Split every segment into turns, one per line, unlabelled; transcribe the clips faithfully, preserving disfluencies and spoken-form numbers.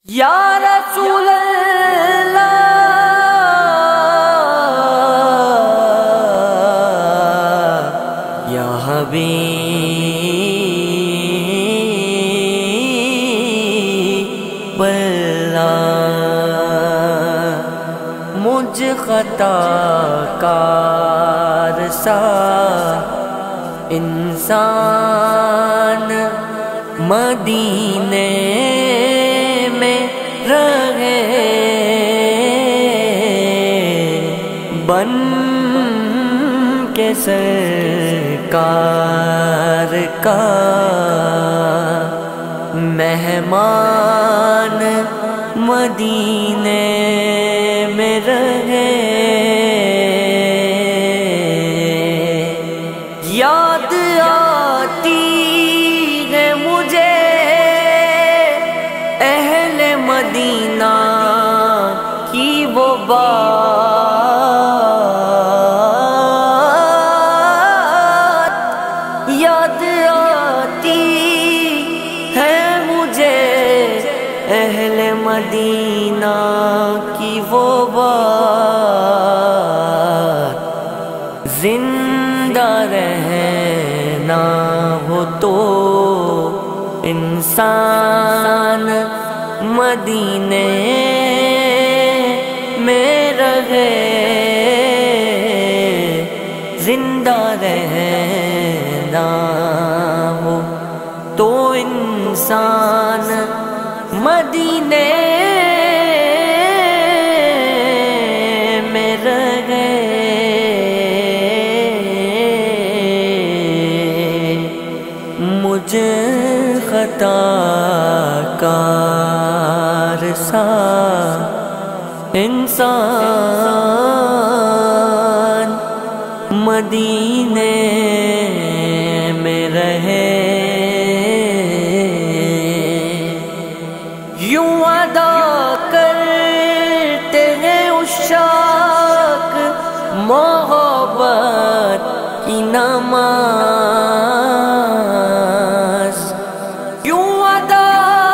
یا رسول اللہ یا حبیب اللہ، مجھ خطا کار سا انسان مدینے میں رہے، بن کے سرکار کا مہمان مدینے میں رہے۔ یاد آتی ہے مجھے اہل مدینہ کی وہ بات، یاد آتی ہے مجھے اہل مدینہ کی وہ بات، زندہ رہنا ہو تو انسان مدینے میں رہے، زندہ رہنا ہو تو انسان مدینے میں رہے۔ مجھ خطا کار سا انسان مدینے میں رہے، یوں ادا کرتے ہیں عشاق محبت کی نماز، یوں ادا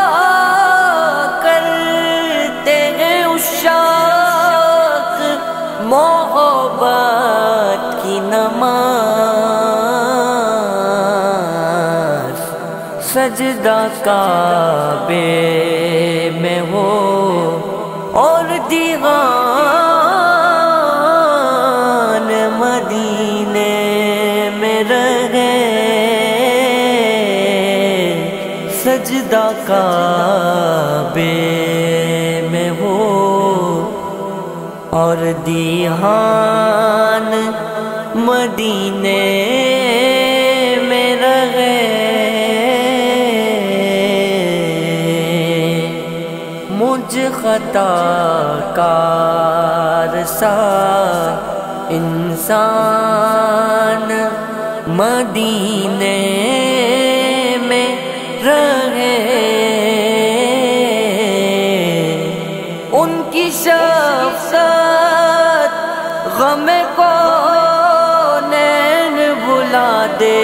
کرتے ہیں عشاق محبت کی نماز، سجدہ کعبے میں ہو اور دیوان مدینے میں رہے، سجدہ کعبے میں ہو اور دیوان مدینے میں رہے، مجھ خطا کار سا انسان مدینے میں رہے، ان کی شفقت غم کو نین بھلا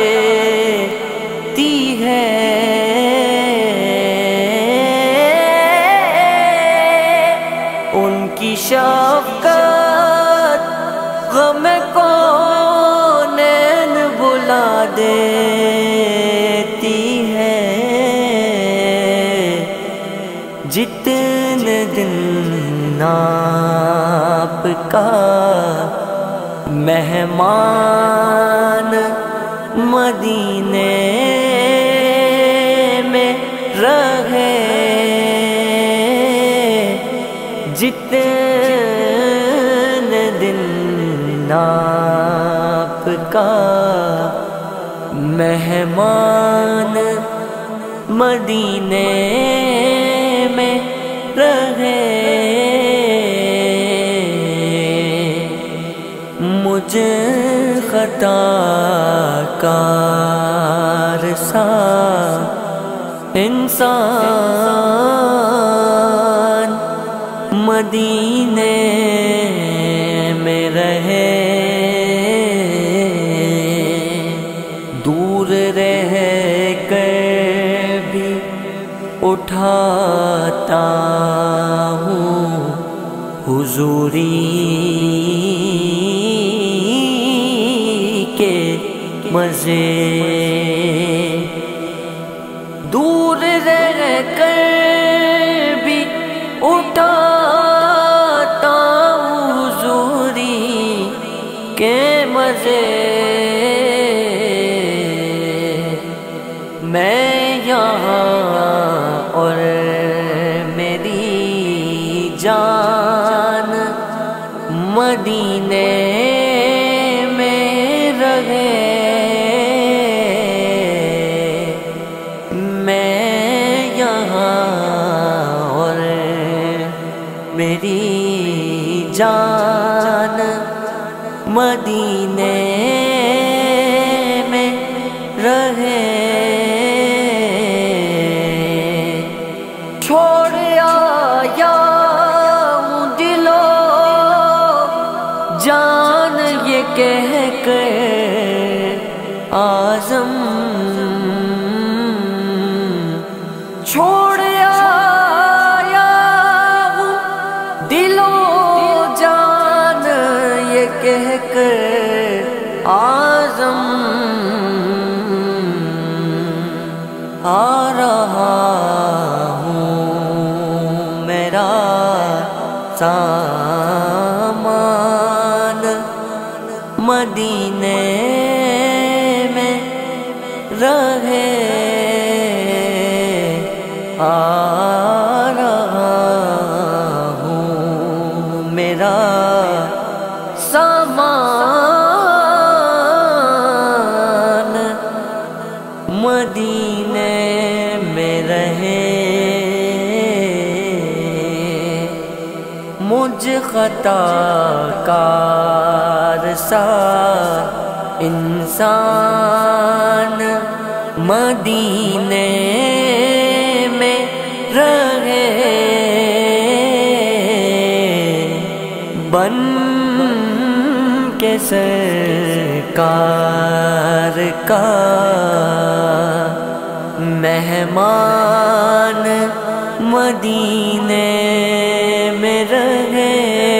دیتی ہے، ان کی شفقت غم کو نین بھلا دیتی ہے، جتنے دن آپ کا مہمان مدینے میں رہے، جتنے دن آپ کا مہمان مدینے میں رہے، مجھ خطا کار سا انسان مدینے میں رہے، دور رہ کر بھی اٹھاتا حضوری کے مزے دور رہ کر بھی اٹھاتا حضوری کے مزے میں یہاں اور میری جان مدینے میں رہے میں یہاں اور میری جان مدینے میں رہے چھوڑ آیا ہوں دلو جان یہ کہہ کر اعظم چھوڑ آیا ہوں دلو جان یہ کہہ کر اعظم آ رہا ہوں میرا سامان مدینے میں رہے آ رہا ہوں میرا سامان مدینے میں رہے مجھ خطا کار سا انسان مدینے میں رہے بن کے سرکار کا مہمان مدینے میں رہے